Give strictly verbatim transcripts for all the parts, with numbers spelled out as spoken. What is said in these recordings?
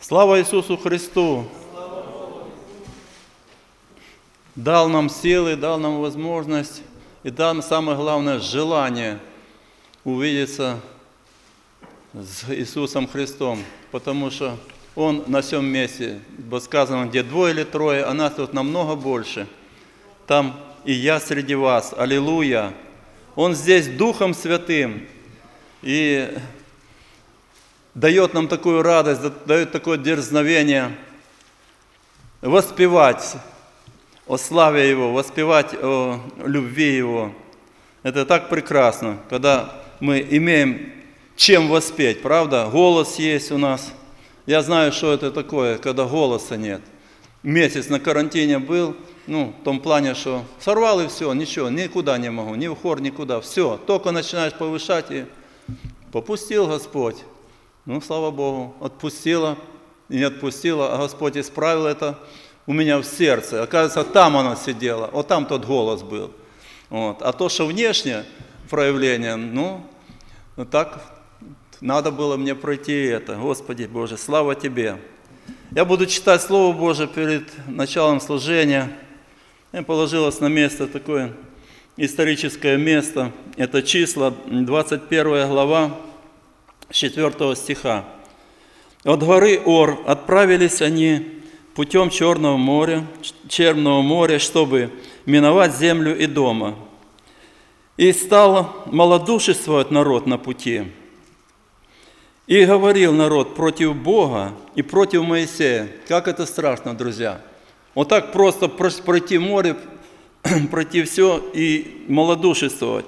Слава Иисусу Христу! Дал нам силы, дал нам возможность и дал, самое главное, желание увидеться с Иисусом Христом, потому что Он на всем месте, сказано, где двое или трое, а нас тут намного больше. Там и я среди вас, аллилуйя! Он здесь Духом Святым и дает нам такую радость, дает такое дерзновение воспевать о славе Его, воспевать о любви Его. Это так прекрасно, когда мы имеем чем воспеть, правда? Голос есть у нас. Я знаю, что это такое, когда голоса нет. Месяц на карантине был, ну, в том плане, что сорвал и все, ничего, никуда не могу, ни в хор, никуда, все. Только начинаешь повышать и попустил Господь. Ну, слава Богу, отпустила и не отпустила, а Господь исправил это у меня в сердце. Оказывается, там оно сидело, вот там тот голос был. Вот. А то, что внешнее проявление, ну, так надо было мне пройти это. Господи Боже, слава Тебе. Я буду читать Слово Божие перед началом служения. Я положилось на место такое историческое место. Это числа, двадцать первая глава, с четвёртого стиха. «От горы Ор отправились они путем Черного моря, Черного моря, чтобы миновать землю Идома. И стал малодушествовать народ на пути. И говорил народ против Бога и против Моисея». Как это страшно, друзья. Вот так просто пройти море, пройти все и малодушествовать.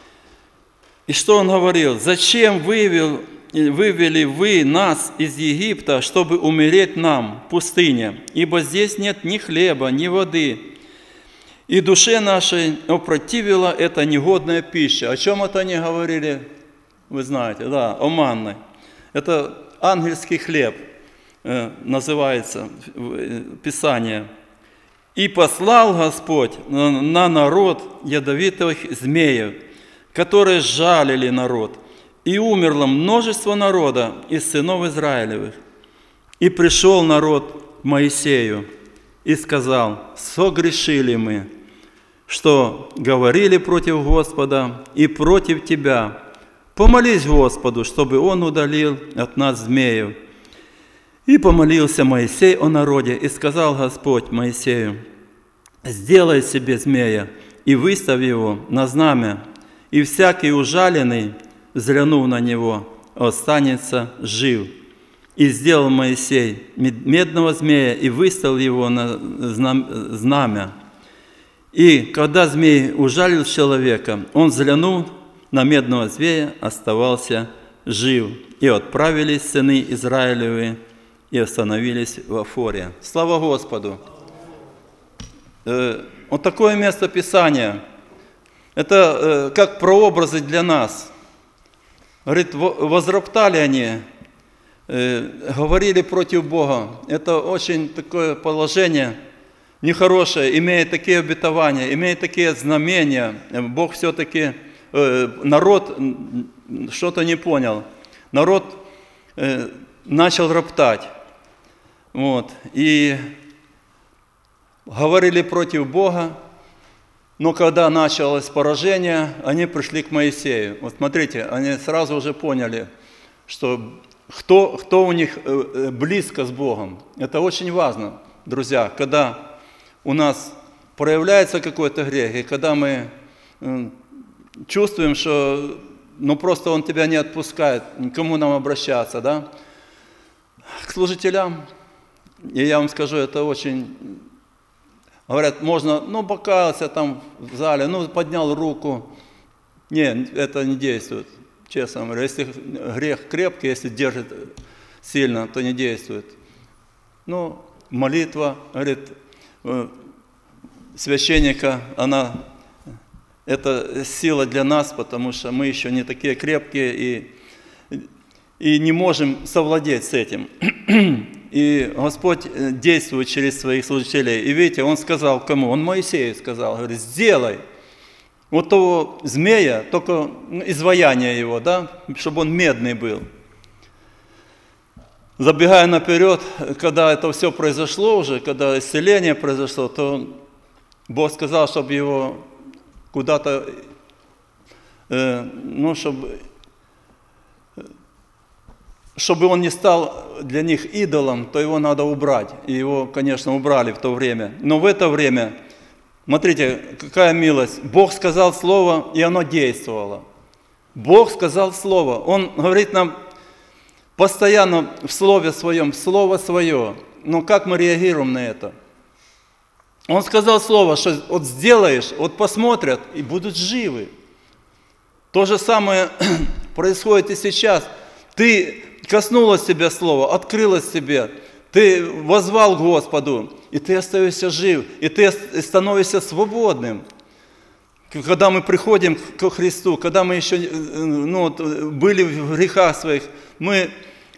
И что он говорил? «Зачем вывел, вывели вы нас из Египта, чтобы умереть нам в пустыне? Ибо здесь нет ни хлеба, ни воды. И душе нашей опротивила эта негодная пища». О чем это они говорили? Вы знаете, да, о манной. Это ангельский хлеб, э, называется Писание. «И послал Господь на, на народ ядовитых змеев, которые жалили народ, и умерло множество народа из сынов Израилевых. И пришел народ к Моисею и сказал: согрешили мы, что говорили против Господа и против тебя. Помолись Господу, чтобы Он удалил от нас змеев. И помолился Моисей о народе, и сказал Господь Моисею: сделай себе змея и выставь его на знамя, и всякий ужаленный, взглянув на него, останется жив. И сделал Моисей медного змея и выставил его на знамя. И когда змей ужалил человека, он, взглянув на медного змея, оставался жив. И отправились сыны Израилевы и остановились в Афоре». Слава Господу! Вот такое место Писания. Это как прообразы для нас. Говорит, возроптали они, говорили против Бога. Это очень такое положение нехорошее, имеет такие обетования, имеет такие знамения. Бог все-таки, народ что-то не понял. Народ начал роптать. Вот. И говорили против Бога. Но когда началось поражение, они пришли к Моисею. Вот смотрите, они сразу уже поняли, что кто, кто у них близко с Богом. Это очень важно, друзья, когда у нас проявляется какой-то грех, и когда мы чувствуем, что ну, просто Он тебя не отпускает, к кому нам обращаться, да? К служителям. И я вам скажу, это очень... Говорят, можно, ну, покаялся там в зале, ну, поднял руку. Нет, это не действует, честно говоря. Если грех крепкий, если держит сильно, то не действует. Ну, молитва, говорит, священника, она, это сила для нас, потому что мы еще не такие крепкие и, и не можем совладеть с этим. И Господь действует через своих служителей. И видите, Он сказал кому? Он Моисею сказал, говорит, сделай вот того змея, только изваяние его, да, чтобы он медный был. забегая наперед, когда это все произошло уже, когда исцеление произошло, то Бог сказал, чтобы его куда-то, э, ну, чтобы, чтобы он не стал для них идолом, то его надо убрать. И его, конечно, убрали в то время. Но в это время, смотрите, какая милость. Бог сказал слово, и оно действовало. Бог сказал слово. Он говорит нам постоянно в слове своем, слово свое. Но как мы реагируем на это? Он сказал слово, что вот сделаешь, вот посмотрят и будут живы. То же самое происходит и сейчас. Ты коснулась себя слова, открылась себе, ты воззвал к Господу, и ты остаешься жив, и ты становишься свободным. Когда мы приходим к Христу, когда мы еще ну, были в грехах своих, мы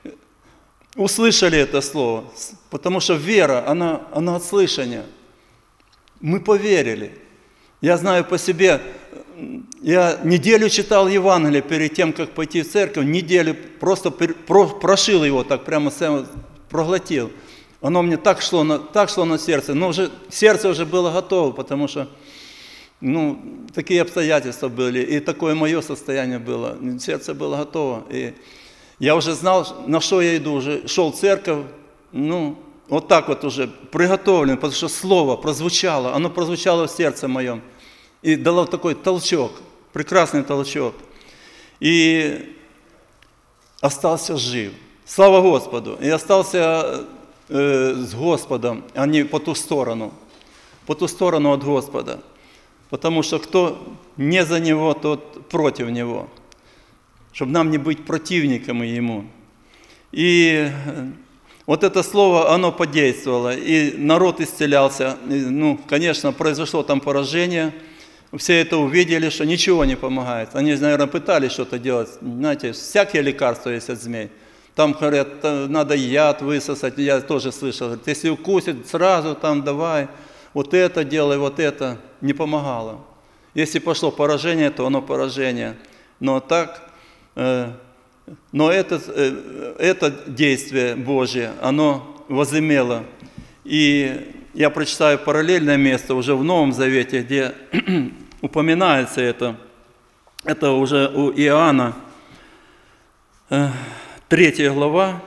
услышали это слово, потому что вера, она, она от слышания. Мы поверили. Я знаю по себе, я неделю читал Евангелие перед тем, как пойти в церковь, неделю просто прошил его, так прямо проглотил. Оно мне так шло на, так шло на сердце, но уже, сердце уже было готово, потому что ну, такие обстоятельства были, и такое мое состояние было, сердце было готово. И я уже знал, на что я иду, уже шел в церковь, ну, вот так вот уже приготовлен, потому что слово прозвучало, оно прозвучало в сердце моем. И дало такой толчок, прекрасный толчок. И остался жив. Слава Господу. И остался э, с Господом, а не по ту сторону. По ту сторону от Господа. Потому что кто не за Него, тот против Него. Чтобы нам не быть противниками Ему. И вот это слово, оно подействовало. И народ исцелялся. И, ну, конечно, произошло там поражение. Все это увидели, что ничего не помогает. Они, наверное, пытались что-то делать. Знаете, всякие лекарства есть от змей. Там, говорят, надо яд высосать. Я тоже слышал. Говорят, если укусит, сразу там давай. Вот это делай, вот это. Не помогало. Если пошло поражение, то оно поражение. Но так, э, но это, э, это действие Божье, оно возымело. И я прочитаю параллельное место уже в Новом Завете, где упоминается это. Это уже у Иоанна, третья глава,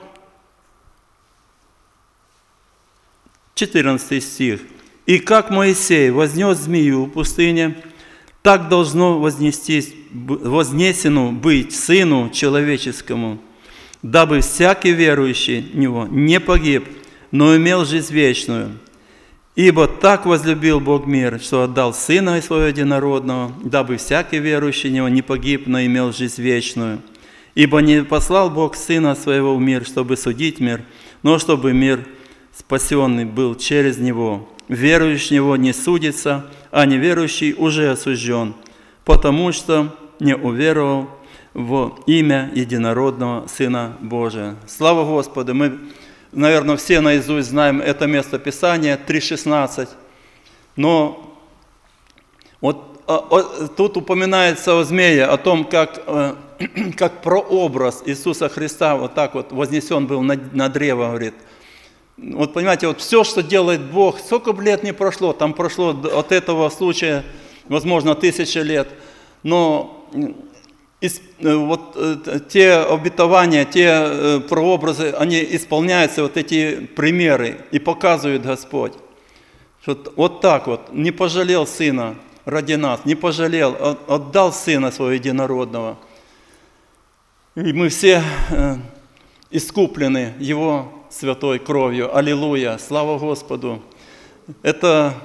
четырнадцатый стих. «И как Моисей вознес змею в пустыне, так должно вознестись, вознесено быть Сыну Человеческому, дабы всякий верующий в Него не погиб, но имел жизнь вечную. Ибо так возлюбил Бог мир, что отдал Сына Своего Единородного, дабы всякий верующий в Него не погиб, но имел жизнь вечную. Ибо не послал Бог Сына Своего в мир, чтобы судить мир, но чтобы мир спасенный был через Него. Верующий в Него не судится, а неверующий уже осужден, потому что не уверовал в имя Единородного Сына Божия». Слава Господу! Мы, наверное, все наизусть знаем это место Писания, три шестнадцать. Но вот а, а, тут упоминается о змее, о том, как, а, как прообраз Иисуса Христа вот так вот вознесен был на, на древо, говорит. Вот понимаете, вот все, что делает Бог, сколько бы лет не прошло, там прошло от этого случая, возможно, тысячи лет, но вот те обетования, те прообразы, они исполняются, вот эти примеры, и показывает Господь. Что вот так вот, не пожалел Сына ради нас, не пожалел, отдал Сына Своего Единородного. И мы все искуплены Его святой кровью. Аллилуйя! Слава Господу! Это,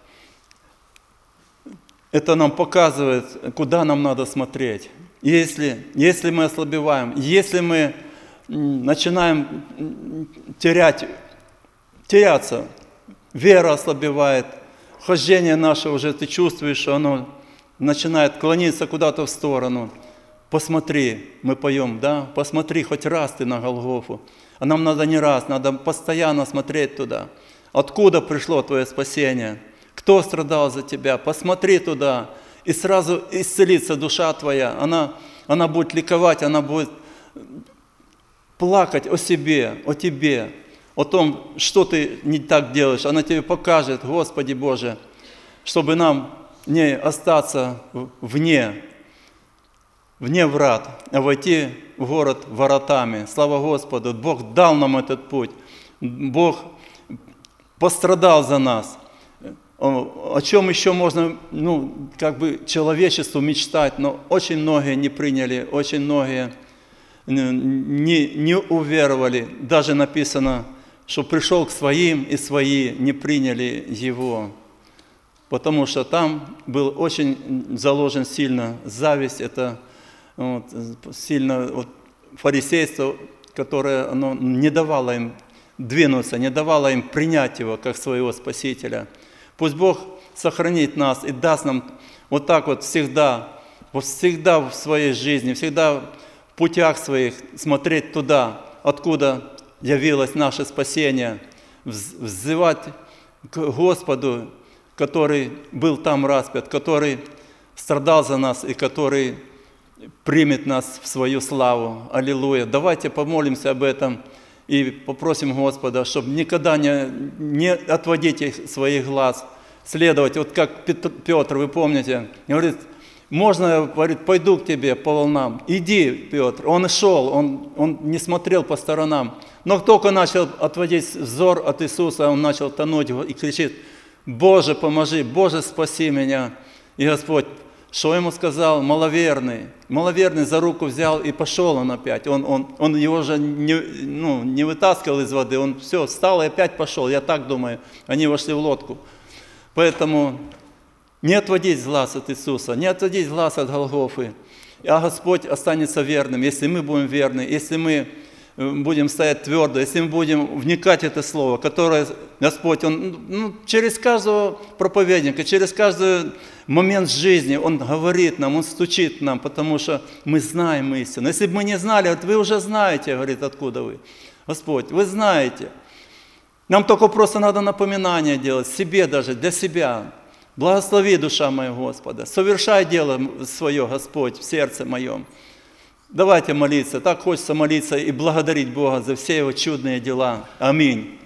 это нам показывает, куда нам надо смотреть. Если, если мы ослабеваем, если мы начинаем терять, теряться, вера ослабевает, хождение наше уже, ты чувствуешь, что оно начинает клониться куда-то в сторону. Посмотри, мы поем, да? Посмотри хоть раз ты на Голгофу. А нам надо не раз, надо постоянно смотреть туда. Откуда пришло твое спасение? Кто страдал за тебя? Посмотри туда, и сразу исцелится душа твоя. Она, она будет ликовать, она будет плакать о себе, о тебе, о том, что ты не так делаешь. Она тебе покажет, Господи Боже, чтобы нам не остаться вне, вне врат, а войти в город воротами. Слава Господу, Бог дал нам этот путь. Бог пострадал за нас. О чем еще можно, ну, как бы человечеству мечтать, но очень многие не приняли, очень многие не, не уверовали. Даже написано, что пришел к своим, и свои не приняли его. Потому что там был очень заложен сильно зависть, это вот, сильно вот, фарисейство, которое оно не давало им двинуться, не давало им принять его как своего Спасителя. Пусть Бог сохранит нас и даст нам вот так вот всегда, вот всегда в своей жизни, всегда в путях своих смотреть туда, откуда явилось наше спасение, взывать к Господу, который был там распят, который страдал за нас и который примет нас в свою славу. Аллилуйя. Давайте помолимся об этом и попросим Господа, чтобы никогда не, не отводить их своих глаз, следовать. Вот как Петр, вы помните, говорит, можно, говорит, пойду к тебе по волнам. Иди, Петр. Он шел, он, он не смотрел по сторонам. Но только начал отводить взор от Иисуса, он начал тонуть и кричит, Боже, поможи, Боже, спаси меня. И Господь, что ему сказал? Маловерный. Маловерный за руку взял и пошел он опять. Он, он, он его же не, ну, не вытаскивал из воды, он все, встал и опять пошел. Я так думаю, они вошли в лодку. Поэтому не отводить глаз от Иисуса, не отводить глаз от Голгофы. А Господь останется верным, если мы будем верны, если мы будем стоять твердо, если мы будем вникать в это Слово, которое Господь, Он ну, через каждого проповедника, через каждый момент жизни, Он говорит нам, Он стучит нам, потому что мы знаем истину. Если бы мы не знали, вот вы уже знаете, говорит, откуда вы. Господь, вы знаете. Нам только просто надо напоминание делать, себе даже, для себя. Благослови, душа моя Господа, совершай дело свое, Господь, в сердце моем. Давайте молиться, так хочется молиться и благодарить Бога за все Его чудные дела. Аминь.